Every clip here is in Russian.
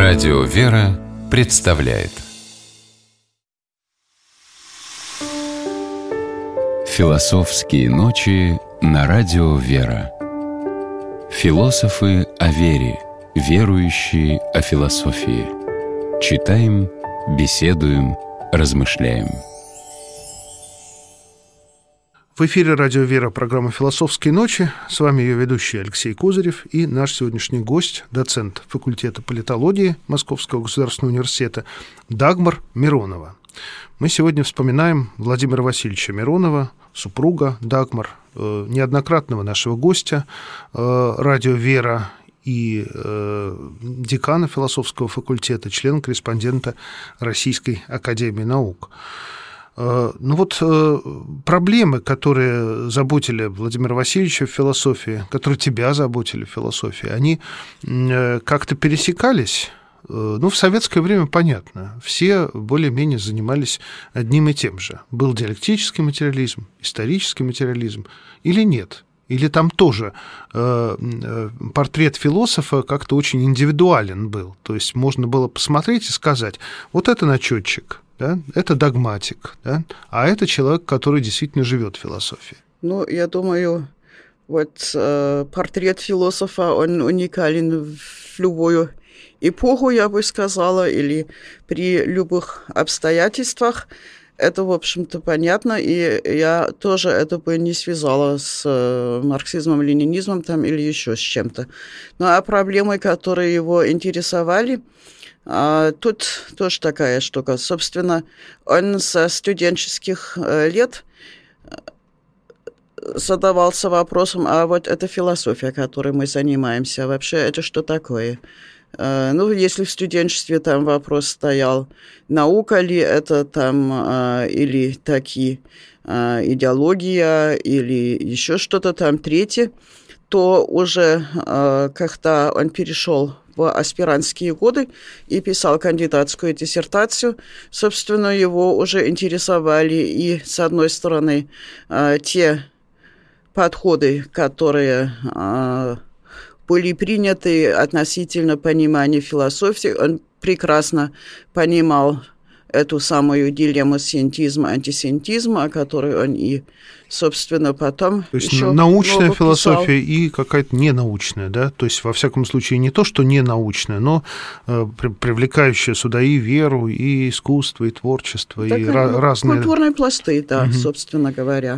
Радио «Вера» представляет Философские ночи на Радио «Вера». Философы о вере, верующие о философии. Читаем, беседуем, размышляем. В эфире «Радио Вера», программа «Философские ночи». С вами ее ведущий Алексей Козырев и наш сегодняшний гость, доцент факультета политологии Московского государственного университета Дагмар Миронова. Мы сегодня вспоминаем Владимира Васильевича Миронова, супруга Дагмар, неоднократного нашего гостя «Радио Вера» и декана философского факультета, члена-корреспондента Российской академии наук. Проблемы, которые заботили Владимира Васильевича в философии, которые тебя заботили в философии, они как-то пересекались. В советское время понятно. Все более-менее занимались одним и тем же. Был диалектический материализм, исторический материализм или нет? Или там тоже портрет философа как-то очень индивидуален был? То есть можно было посмотреть и сказать, вот это начетчик, да, это догматик, да, а это человек, который действительно живет в философии. Я думаю, портрет философа, он уникален в любую эпоху, я бы сказала, или при любых обстоятельствах. Это, в общем-то, понятно, и я тоже это бы не связала с марксизмом, ленинизмом там, или еще с чем-то. А проблемы, которые его интересовали, тут тоже такая штука. Собственно, он со студенческих лет задавался вопросом, а вот эта философия, которой мы занимаемся, вообще это что такое? Если в студенчестве там вопрос стоял, наука ли это там, или такие идеология, или еще что-то там третье, то уже когда он перешел в аспирантские годы и писал кандидатскую диссертацию, собственно, его уже интересовали и, с одной стороны, те подходы, которые были приняты относительно понимания философии. Он прекрасно понимал эту самую дилемму сиентизма-антисиентизма, о которой он и, собственно, потом то есть еще научная много философия писал. И какая-то ненаучная, да? То есть, во всяком случае, не то, что ненаучная, но привлекающая сюда и веру, и искусство, и творчество, и разные... Культурные пласты, да, собственно говоря.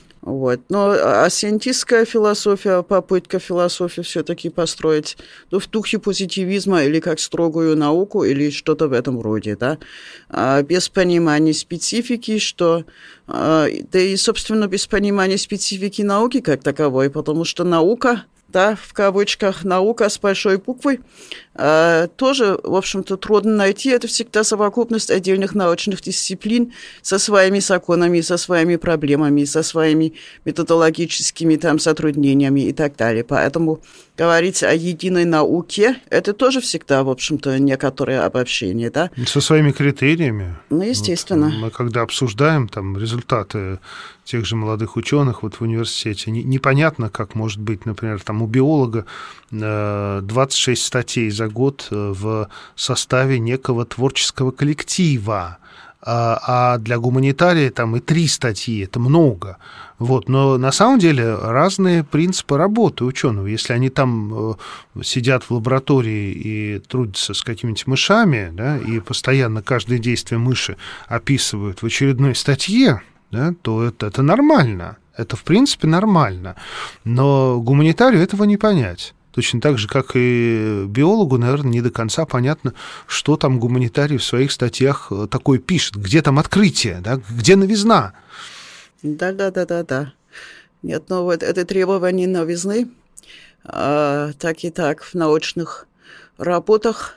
Но сиентистская философия, попытка философии все-таки построить в духе позитивизма или как строгую науку, или что-то в этом роде, да, без понимания специфики, да и, собственно, без понимания специфики науки как таковой, потому что наука, да, в кавычках, наука с большой буквы, тоже, в общем-то, трудно найти. Это всегда совокупность отдельных научных дисциплин со своими законами, со своими проблемами, со своими методологическими там затруднениями и так далее. Поэтому говорить о единой науке, это тоже всегда, в общем-то, некоторое обобщение, да? Со своими критериями. Естественно. Мы когда обсуждаем там результаты тех же молодых ученых в университете, непонятно, как может быть, например, там у биолога 26 статей за год в составе некого творческого коллектива, а для гуманитария там и 3 статьи, это много. Но на самом деле разные принципы работы ученого. Если они там сидят в лаборатории и трудятся с какими-нибудь мышами, да, и постоянно каждое действие мыши описывают в очередной статье, да, то это нормально. Это, в принципе, нормально. Но гуманитарию этого не понять. Точно так же, как и биологу, наверное, не до конца понятно, что там гуманитарий в своих статьях такое пишет, где там открытие, да, где новизна. Да. Нет, это требование новизны, так и так в научных работах,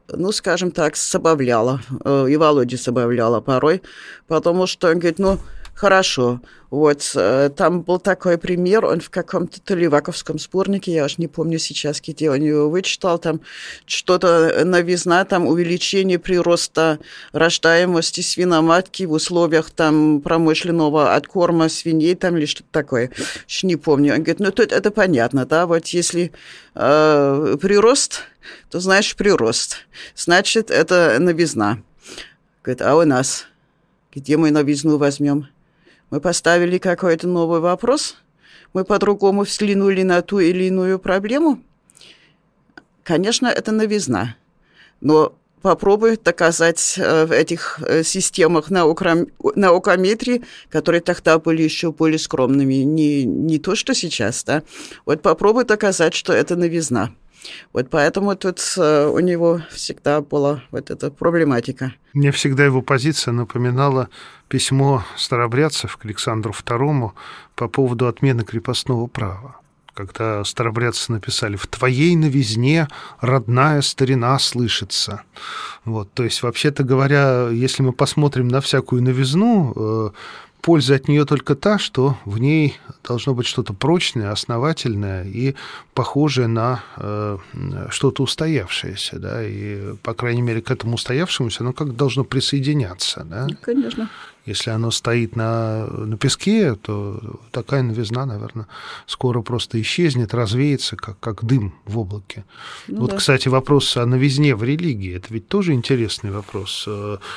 скажем так, забавляло, и Володя забавляло порой, потому что он говорит, Хорошо. Вот, там был такой пример, он в каком-то Толиваковском сборнике, я уж не помню сейчас, где он его вычитал, там что-то новизна, там увеличение прироста рождаемости свиноматки в условиях там промышленного откорма свиней там или что-то такое. Не помню. Он говорит, тут это понятно, да, вот если прирост, то значит прирост, значит это новизна. Говорит, а у нас, где мы новизну возьмем? Мы поставили какой-то новый вопрос, мы по-другому взглянули на ту или иную проблему. Конечно, это новизна, но попробуй доказать в этих системах наукометрии, которые тогда были еще более скромными, не то, что сейчас, да. Вот попробуй доказать, что это новизна. Вот поэтому тут у него всегда была вот эта проблематика. Мне всегда его позиция напоминала письмо старообрядцев к Александру II по поводу отмены крепостного права. Когда старообрядцы написали «В твоей новизне родная старина слышится». Вот, то есть, вообще-то говоря, если мы посмотрим на всякую новизну, польза от нее только та, что в ней должно быть что-то прочное, основательное и похожее на что-то устоявшееся, да, и, по крайней мере, к этому устоявшемуся оно как должно присоединяться, да? Конечно. Если оно стоит на песке, то такая новизна, наверное, скоро просто исчезнет, развеется, как дым в облаке. Ну, вот, да. Кстати, вопрос о новизне в религии, это ведь тоже интересный вопрос.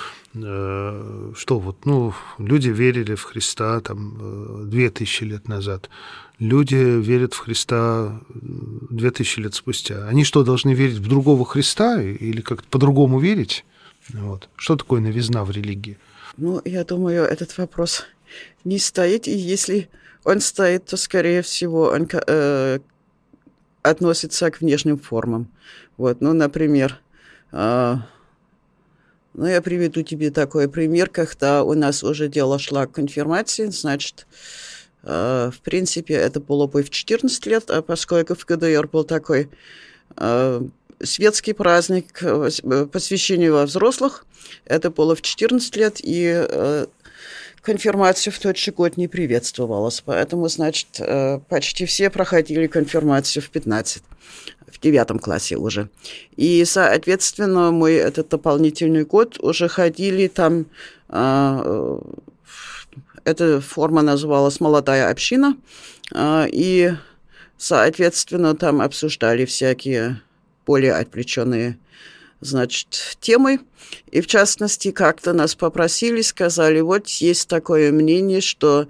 Что вот, люди верили в Христа там 2000 лет назад, люди верят в Христа 2000 лет спустя. Они что, должны верить в другого Христа или как-то по-другому верить? Вот. Что такое новизна в религии? Я думаю, этот вопрос не стоит, и если он стоит, то, скорее всего, он относится к внешним формам. Вот, например, я приведу тебе такой пример, когда у нас уже дело шло к конфирмации, значит, в принципе, это было бы в 14 лет, а поскольку в ГДР был такой светский праздник посвящения во взрослых, это было в 14 лет, и конфирмация в тот же год не приветствовалась. Поэтому, значит, почти все проходили конфирмацию в 15, в 9 классе уже. И, соответственно, мы этот дополнительный год уже ходили там, эта форма называлась «Молодая община», и, соответственно, там обсуждали всякие более отвлеченные, значит, темы. И, в частности, как-то нас попросили, сказали, вот есть такое мнение, что,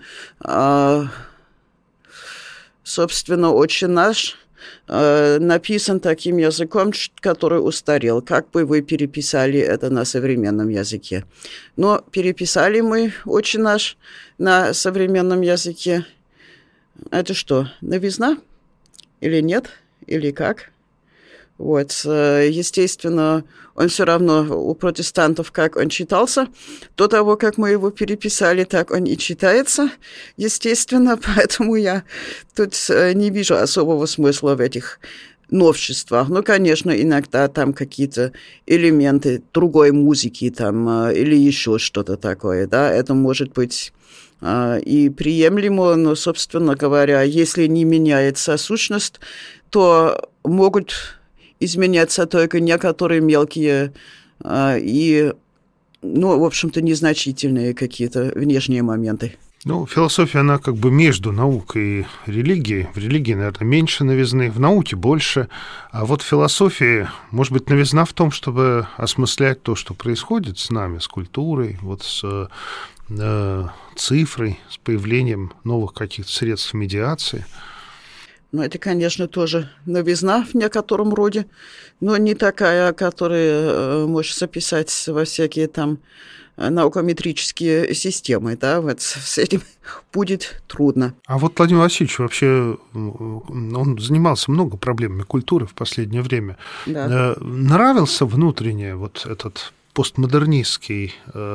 собственно, «Отче наш» написан таким языком, который устарел. Как бы вы переписали это на современном языке? Но переписали мы «Отче наш» на современном языке. Это что, новизна? Или нет? Или как? Вот, естественно, он все равно у протестантов, как он читался, до того, как мы его переписали, так он и читается, естественно, поэтому я тут не вижу особого смысла в этих новшествах. Конечно, иногда там какие-то элементы другой музыки там или еще что-то такое, да, это может быть и приемлемо, но, собственно говоря, если не меняется сущность, то могут изменяться только некоторые мелкие и, в общем-то, незначительные какие-то внешние моменты. Философия, она как бы между наукой и религией. В религии, наверное, меньше новизны, в науке больше. А вот в философии, может быть, новизна в том, чтобы осмыслять то, что происходит с нами, с культурой, вот с цифрой, с появлением новых каких-то средств медиации. Это, конечно, тоже новизна в некотором роде, но не такая, которую можешь записать во всякие там наукометрические системы, да, вот с этим будет трудно. А вот Владимир Васильевич вообще, он занимался много проблемами культуры в последнее время. Да. Нравился внутренне вот этот постмодернистский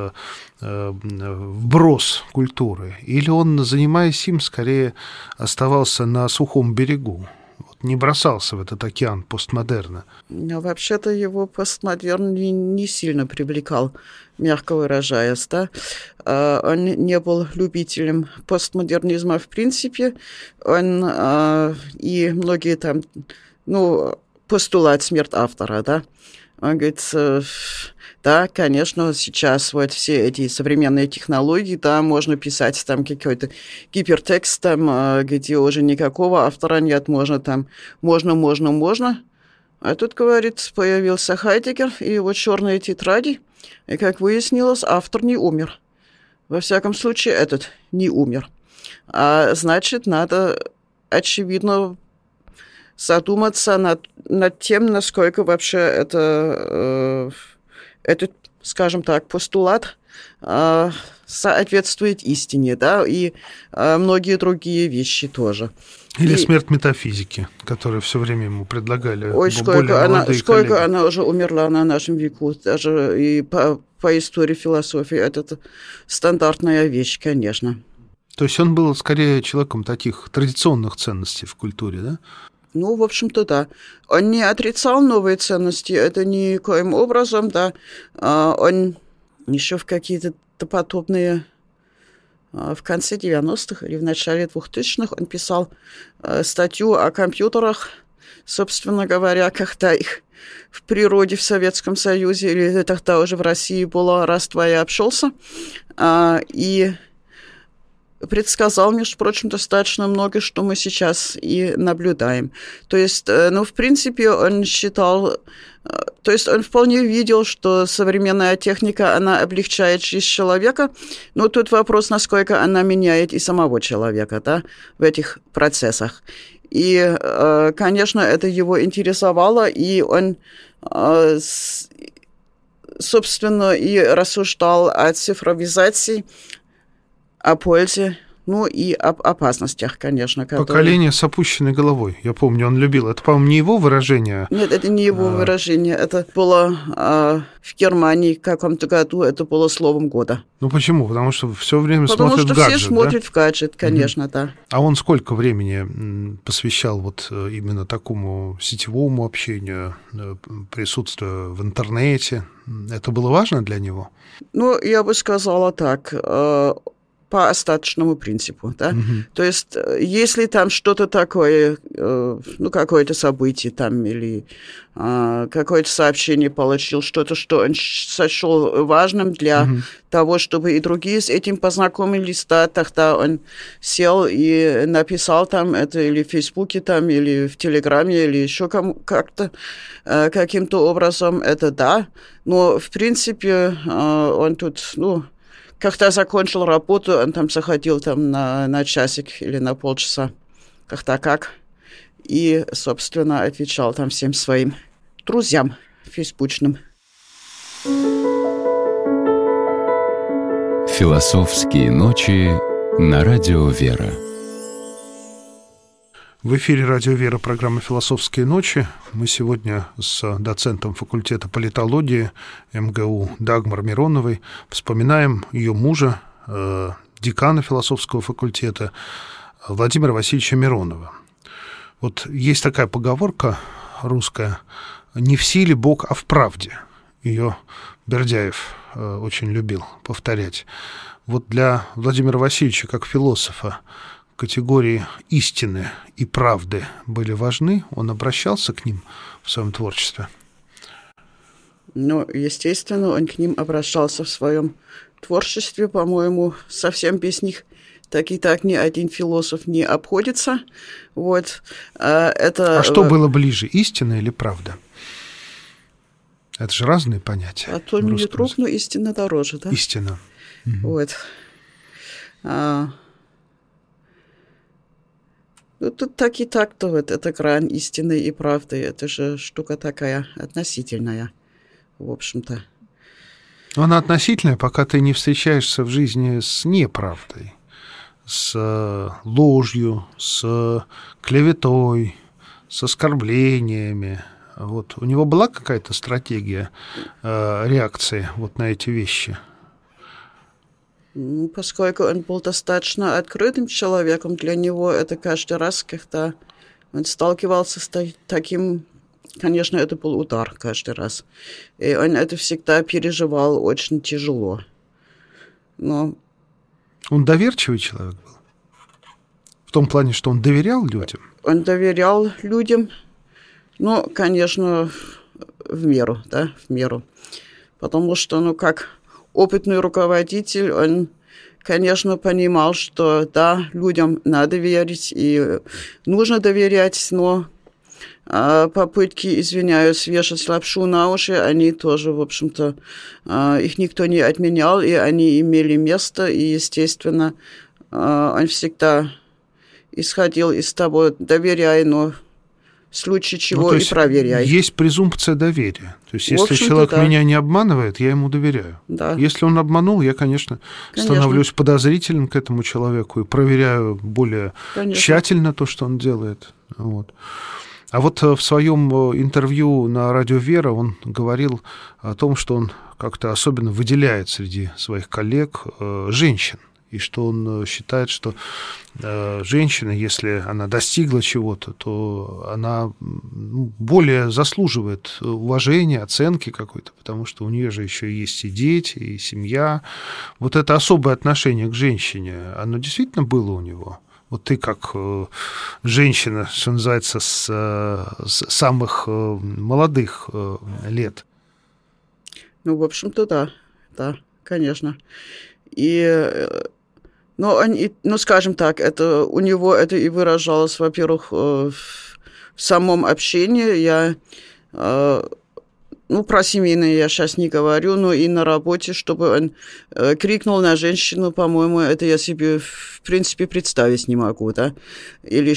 вброс культуры? Или он, занимаясь им, скорее оставался на сухом берегу? не бросался в этот океан постмодерна. Но вообще-то его постмодерн не сильно привлекал, мягко выражаясь, да. Он не был любителем постмодернизма в принципе. Он и многие там, постулат смерть автора, да. Он говорит, да, конечно, сейчас вот все эти современные технологии, да, можно писать там какой-то гипертекст, там, где уже никакого автора нет, можно. А тут, говорит, появился Хайдеггер и его черные тетради, и, как выяснилось, автор не умер. Во всяком случае, этот не умер. А значит, надо, очевидно, задуматься над тем, насколько вообще этот, скажем так, постулат соответствует истине, да, и многие другие вещи тоже. Или смерть метафизики, которую все время ему предлагали. Ой, сколько она уже умерла на нашем веку, даже и по истории философии. Это стандартная вещь, конечно. То есть он был скорее человеком таких традиционных ценностей в культуре, да? В общем-то, да. Он не отрицал новые ценности, это никоим образом, да. Он еще в какие-то допотопные, в конце 90-х или в начале 2000-х он писал статью о компьютерах, собственно говоря, когда их в природе в Советском Союзе или тогда уже в России было раз-два и обшелся, и предсказал, между прочим, достаточно много, что мы сейчас и наблюдаем. То есть, в принципе, он считал, то есть он вполне видел, что современная техника, она облегчает жизнь человека, но тут вопрос, насколько она меняет и самого человека, да, в этих процессах. И, конечно, это его интересовало, и он, собственно, и рассуждал о цифровизации, о пользе, и об опасностях, конечно. Поколение с опущенной головой. Я помню, он любил. Это, по-моему, не его выражение? Нет, это не его выражение. Это было в Германии в каком-то году, это было словом года. Почему? Потому что все время смотрят в гаджет, Потому что все смотрят в гаджет, конечно, да. А он сколько времени посвящал вот именно такому сетевому общению, присутствию в интернете? Это было важно для него? Я бы сказала так, по остаточному принципу, да. То есть, если там что-то такое, какое-то событие там или какое-то сообщение получил, что-то, что он сочел важным для того, чтобы и другие с этим познакомились, да, тогда он сел и написал там это или в Фейсбуке там, или в Телеграме, или еще как-то, каким-то образом, это да. Но, в принципе, он тут, когда закончил работу, он там заходил там на часик или на полчаса, как-то и, собственно, отвечал там всем своим друзьям фейсбучным. Философские ночи на радио «Вера». В эфире радио «Вера» программа «Философские ночи». Мы сегодня с доцентом факультета политологии МГУ Дагмар Мироновой вспоминаем ее мужа, декана философского факультета Владимира Васильевича Миронова. Вот есть такая поговорка русская: «Не в силе Бог, а в правде». Ее Бердяев очень любил повторять. Вот для Владимира Васильевича, как философа, категории истины и правды были важны? Он обращался к ним в своем творчестве? Естественно, он к ним обращался в своем творчестве, по-моему, совсем без них так и так ни один философ не обходится. Вот. А что было ближе, истина или правда? Это же разные понятия. А то мне труп, но истина дороже, да? Истина. Вот. Тут так и так-то вот эта грань истины и правды, это же штука такая относительная, в общем-то. Она относительная, пока ты не встречаешься в жизни с неправдой, с ложью, с клеветой, с оскорблениями. Вот. У него была какая-то стратегия реакции вот на эти вещи? Поскольку он был достаточно открытым человеком, для него это каждый раз, когда он сталкивался с таким, конечно, это был удар каждый раз. И он это всегда переживал очень тяжело. Но... Он доверчивый человек был? В том плане, что он доверял людям? Он доверял людям, но, конечно, в меру, да, в меру. Потому что, как опытный руководитель, он, конечно, понимал, что, да, людям надо верить и нужно доверять, но попытки, извиняюсь, вешать лапшу на уши, они тоже, в общем-то, их никто не отменял, и они имели место, и, естественно, он всегда исходил из того, доверяй, но в случае чего и проверяй. Есть презумпция доверия. То есть, если человек меня не обманывает, я ему доверяю. Да. Если он обманул, я, конечно, становлюсь подозрительным к этому человеку и проверяю более тщательно то, что он делает. Вот. А вот в своем интервью на радио «Вера» он говорил о том, что он как-то особенно выделяет среди своих коллег женщин. И что он считает, что женщина, если она достигла чего-то, то она более заслуживает уважения, оценки какой-то, потому что у нее же еще есть и дети, и семья. Вот это особое отношение к женщине, оно действительно было у него? Вот ты как женщина, что называется, с самых молодых лет. Ну, в общем-то, да, конечно. И, скажем так, это у него это и выражалось, во-первых, в самом общении. Я, про семейное я сейчас не говорю, но и на работе, чтобы он крикнул на женщину, по-моему, это я себе, в принципе, представить не могу, да, или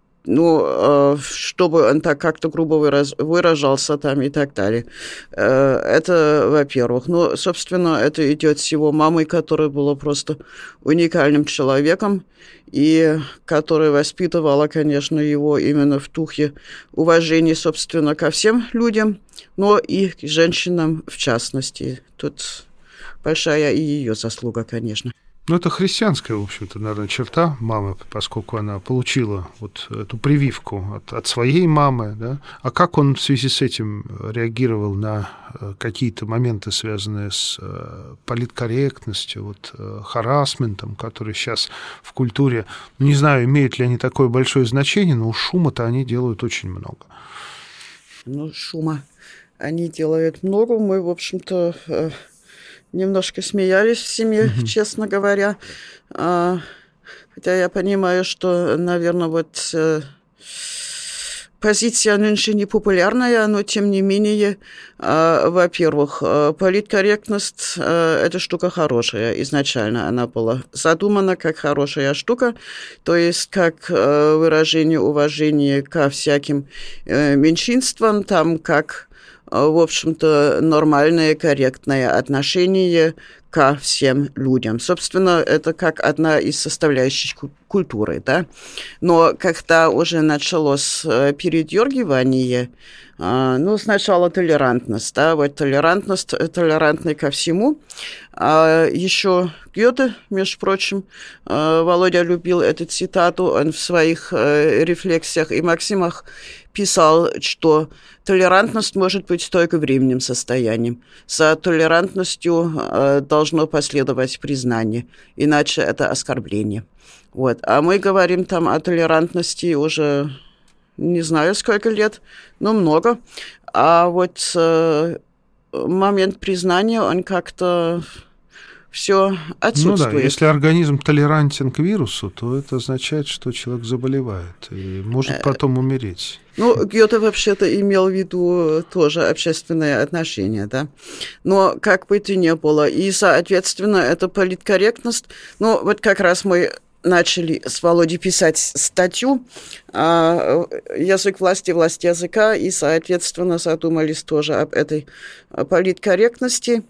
чтобы он так как-то грубо выражался там и так далее. Это, во-первых. Но, собственно, это идет с его мамой, которая была просто уникальным человеком, и которая воспитывала, конечно, его именно в духе уважения, собственно, ко всем людям, но и к женщинам в частности. Тут большая и ее заслуга, конечно. Ну, это христианская, в общем-то, наверное, черта мамы, поскольку она получила вот эту прививку от своей мамы, да. А как он в связи с этим реагировал на какие-то моменты, связанные с политкорректностью, вот, харассментом, который сейчас в культуре, не знаю, имеют ли они такое большое значение, но шума-то они делают очень много. Шума они делают много. Мы, в общем-то... немножко смеялись в семье, честно говоря. Хотя я понимаю, что, наверное, вот позиция нынче непопулярная, но тем не менее, во-первых, политкорректность – это штука хорошая. Изначально она была задумана как хорошая штука, то есть как выражение уважения ко всяким меньшинствам, там как... в общем-то, нормальное, корректное отношение ко всем людям. Собственно, это как одна из составляющих культуры, да. Но когда уже началось передергивание, сначала толерантность, да, вот толерантный ко всему. Еще Гёте, между прочим, Володя любил эту цитату, он в своих рефлексиях и максимах писал, что толерантность может быть только временным состоянием. За толерантностью должно последовать признание, иначе это оскорбление. Вот. А мы говорим там о толерантности уже не знаю сколько лет, но много. А вот момент признания, он как-то все отсутствует. Ну да, если организм толерантен к вирусу, то это означает, что человек заболевает и может потом умереть. Гёте вообще-то имел в виду тоже общественные отношения, да. Но как бы то ни было, и, соответственно, это политкорректность. Вот как раз мы начали с Володей писать статью «Язык власти, власть языка», и, соответственно, задумались тоже об этой политкорректности.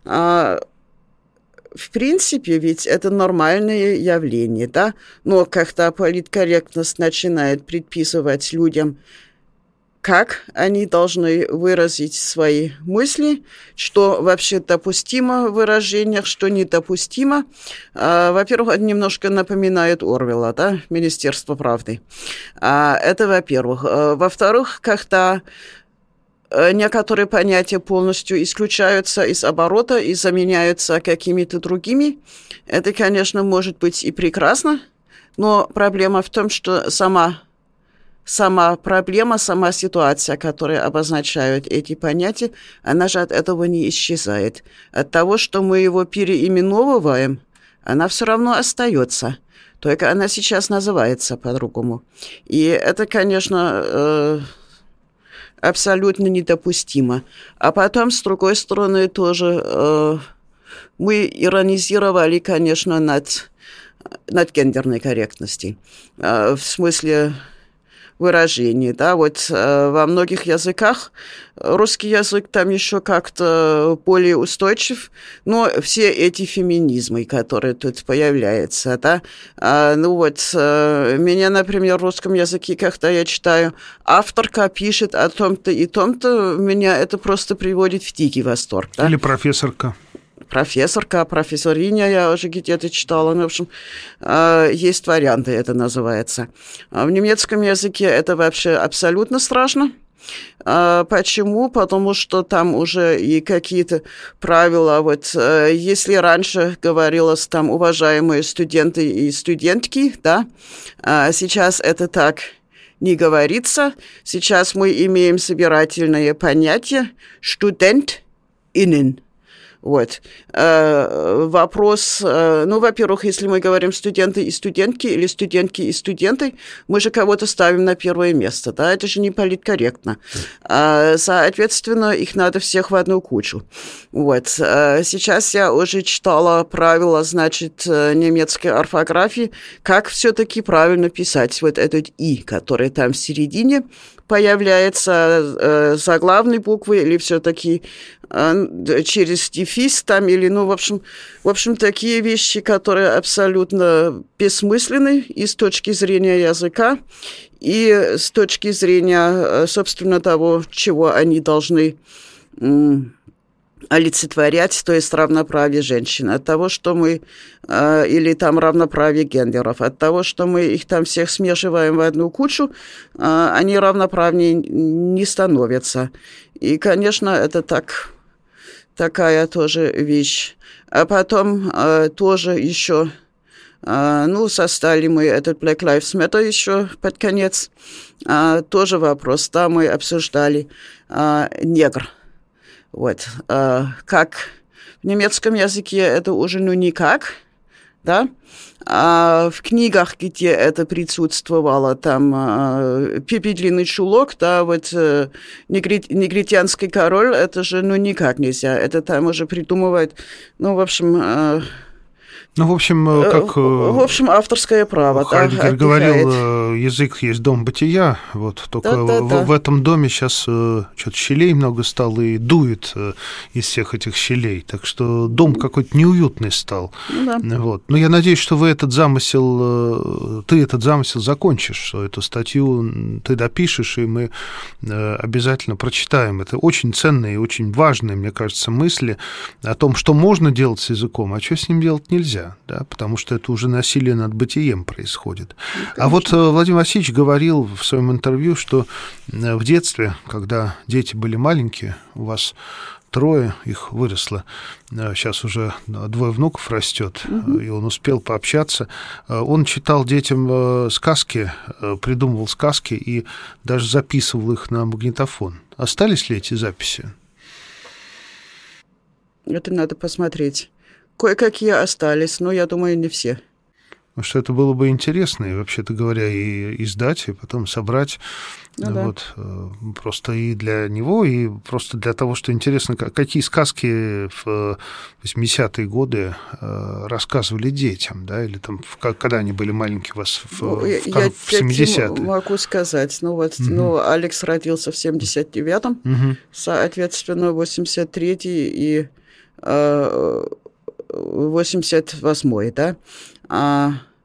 В принципе, ведь это нормальное явление, да? Но когда политкорректность начинает предписывать людям как они должны выразить свои мысли, что вообще допустимо в выражениях, что недопустимо. Во-первых, это немножко напоминает Орвелла, да, «Министерство правды». Это во-первых. Во-вторых, когда некоторые понятия полностью исключаются из оборота и заменяются какими-то другими, это, конечно, может быть и прекрасно, но проблема в том, что сама проблема, сама ситуация, которая обозначает эти понятия, она же от этого не исчезает. От того, что мы его переименовываем, она все равно остается. Только она сейчас называется по-другому. И это, конечно, абсолютно недопустимо. А потом, с другой стороны, тоже мы иронизировали, конечно, над гендерной корректностью. В смысле выражений, да, вот во многих языках русский язык там еще как-то более устойчив, но все эти феминизмы, которые тут появляются, да, меня, например, в русском языке, когда я читаю, авторка пишет о том-то и том-то, меня это просто приводит в дикий восторг, да? Или профессорка. Профессориня, я уже где-то читала. Ну, в общем, есть варианты, это называется. В немецком языке это вообще абсолютно страшно. Почему? Потому что там уже и какие-то правила. Вот если раньше говорилось там уважаемые студенты и студентки, да, сейчас это так не говорится. Сейчас мы имеем собирательное понятие «студентиnnen». Вот. Вопрос, во-первых, если мы говорим студенты и студентки или студентки и студенты, мы же кого-то ставим на первое место, да, это же не политкорректно. Соответственно, их надо всех в одну кучу. Вот. Сейчас я уже читала правила, значит, немецкой орфографии, как все-таки правильно писать вот этот «и», который там в середине появляется, заглавной буквы или все-таки через дефис там, или, в общем, такие вещи, которые абсолютно бессмысленны и с точки зрения языка, и с точки зрения, собственно, того, чего они должны олицетворять, то есть равноправие женщин, от того, что мы, или там равноправие гендеров, от того, что мы их там всех смешиваем в одну кучу, они равноправнее не становятся. И, конечно, это такая тоже вещь. А потом тоже еще, создали мы этот Black Lives Matter еще под конец, тоже вопрос, да, мы обсуждали негр. Вот. Как в немецком языке это уже никак, да, а в книгах, где это присутствовало, там «Пипи длинный чулок», да, вот «Негритянский король», это же никак нельзя, это там уже придумывает, в общем, авторское право. Хайдеггер говорил, язык есть дом бытия, вот, только в этом доме сейчас что-то щелей много стало и дует из всех этих щелей, так что дом какой-то неуютный стал. Вот. Но я надеюсь, что ты этот замысел закончишь, что эту статью ты допишешь, и мы обязательно прочитаем. Это очень ценные и очень важные, мне кажется, мысли о том, что можно делать с языком, а что с ним делать нельзя. Да, потому что это уже насилие над бытием происходит. А вот Владимир Васильевич говорил в своем интервью, что в детстве, когда дети были маленькие, у вас 3 их выросло, сейчас уже 2 внуков растет, и он успел пообщаться. Он читал детям сказки, придумывал сказки и даже записывал их на магнитофон. Остались ли эти записи? Это надо посмотреть. Кое-какие остались, но, я думаю, не все. Потому что это было бы интересно, и, вообще-то говоря, и издать, и потом собрать. Просто и для него, и просто для того, что интересно, какие сказки в 80-е годы рассказывали детям, да, или там, когда они были маленькие у вас в 70-е. Я могу сказать. Алекс родился в 79-м, соответственно, 83-й и 88-й, да.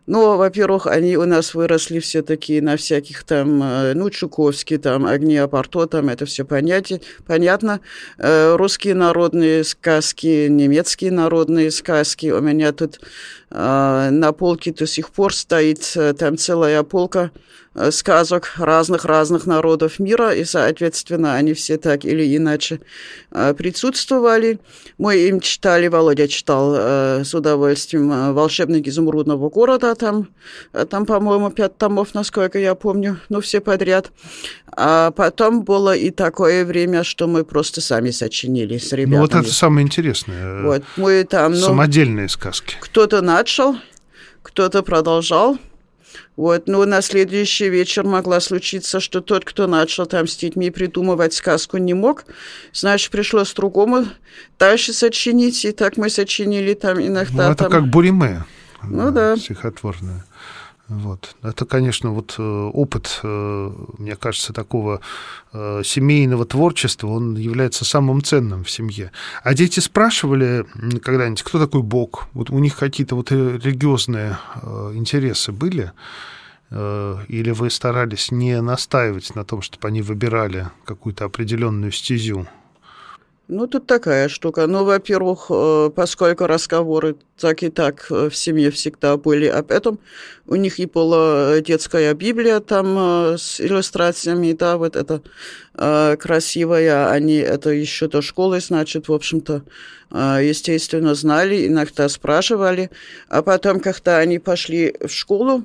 Но, во-первых, они у нас выросли все такие на всяких там, Чуковский, там, Агния Барто, там, это все понятно. Русские народные сказки, немецкие народные сказки. У меня тут на полке до сих пор стоит там целая полка сказок разных народов мира, и, соответственно, они все так или иначе присутствовали. Мы им читали, Володя читал с удовольствием «Волшебник изумрудного города», там, по-моему, 5 томов, насколько я помню, все подряд. А потом было и такое время, что мы просто сами сочинили с ребятами. Вот это самое интересное. Вот, мы там, самодельные сказки. Кто-то начал, кто-то продолжал. Вот, на следующий вечер могла случиться, что тот, кто начал там с детьми придумывать сказку, не мог. Значит, пришлось другому дальше сочинить. И так мы сочинили там иногда. Это как буриме. Да. Стихотворное. Вот. Это, конечно, опыт, мне кажется, такого семейного творчества, он является самым ценным в семье. А дети спрашивали когда-нибудь, кто такой Бог? Вот у них какие-то религиозные интересы были? Или вы старались не настаивать на том, чтобы они выбирали какую-то определенную стезю? Тут такая штука. Во-первых, поскольку разговоры так и так в семье всегда были об этом, у них и была детская Библия там с иллюстрациями, да, вот это красивая, они это еще до школы, значит, в общем-то, естественно, знали, иногда спрашивали, а потом, когда они пошли в школу,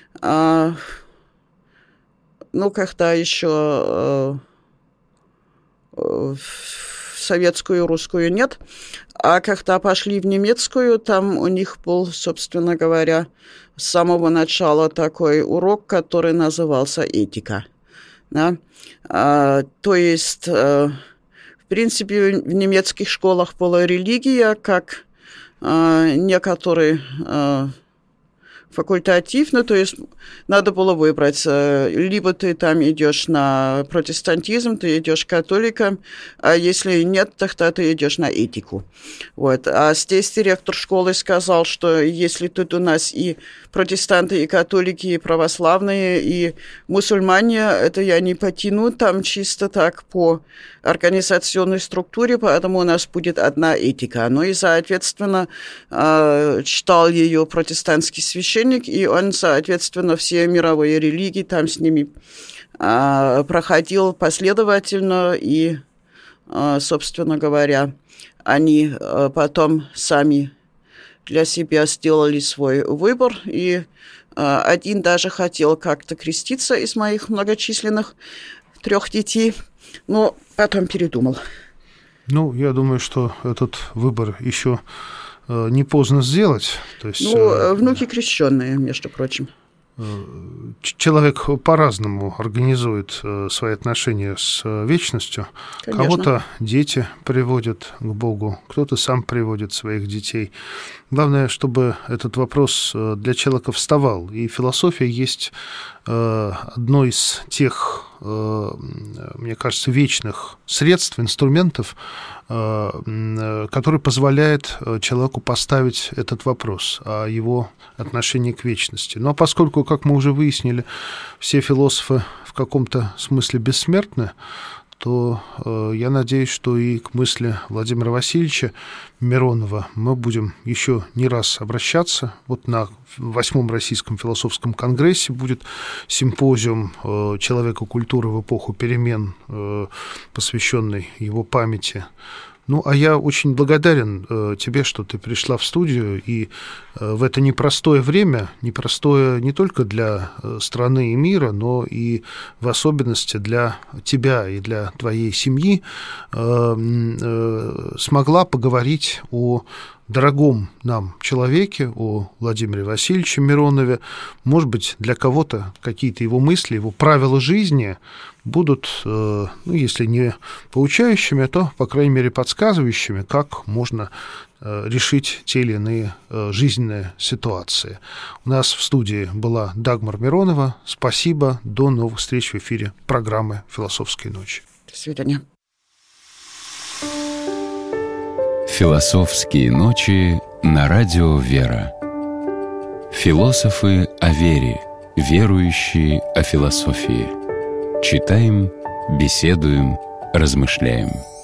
когда еще советскую, русскую нет. А когда пошли в немецкую, там у них был, собственно говоря, с самого начала такой урок, который назывался «Этика». Да? То есть, в принципе, в немецких школах была религия, как некоторые факультативно, то есть надо было выбрать, либо ты там идешь на протестантизм, ты идешь к католикам, а если нет, тогда ты идешь на этику. Вот. А здесь директор школы сказал, что если тут у нас и протестанты, и католики, и православные, и мусульмане, это я не потяну, там чисто так по организационной структуре, поэтому у нас будет одна этика. И, соответственно, читал ее протестантский священник, и он, соответственно, все мировые религии там с ними проходил последовательно, и, собственно говоря, они потом сами для себя сделали свой выбор, и один даже хотел как-то креститься из моих многочисленных 3 детей, но потом передумал. Я думаю, что этот выбор еще не поздно сделать. То есть, внуки крещенные, между прочим. Человек по-разному организует свои отношения с вечностью. Конечно. Кого-то дети приводят к Богу, кто-то сам приводит своих детей. Главное, чтобы этот вопрос для человека вставал. И философия есть одно из тех, мне кажется, вечных средств, инструментов, который позволяет человеку поставить этот вопрос о его отношении к вечности. Но поскольку, как мы уже выяснили, все философы в каком-то смысле бессмертны, то я надеюсь, что и к мысли Владимира Васильевича Миронова мы будем еще не раз обращаться. Вот на 8-м Российском философском конгрессе будет симпозиум «Человека культуры в эпоху перемен», посвященный его памяти. А я очень благодарен тебе, что ты пришла в студию, и в это непростое время, непростое не только для страны и мира, но и в особенности для тебя и для твоей семьи, смогла поговорить о дорогом нам человеке, о Владимире Васильевиче Миронове. Может быть, для кого-то какие-то его мысли, его правила жизни будут, если не поучающими, то, по крайней мере, подсказывающими, как можно решить те или иные жизненные ситуации. У нас в студии была Дагмар Миронова. Спасибо. До новых встреч в эфире программы «Философские ночи». До свидания. «Философские ночи» на радио «Вера». Философы о вере, верующие о философии. Читаем, беседуем, размышляем.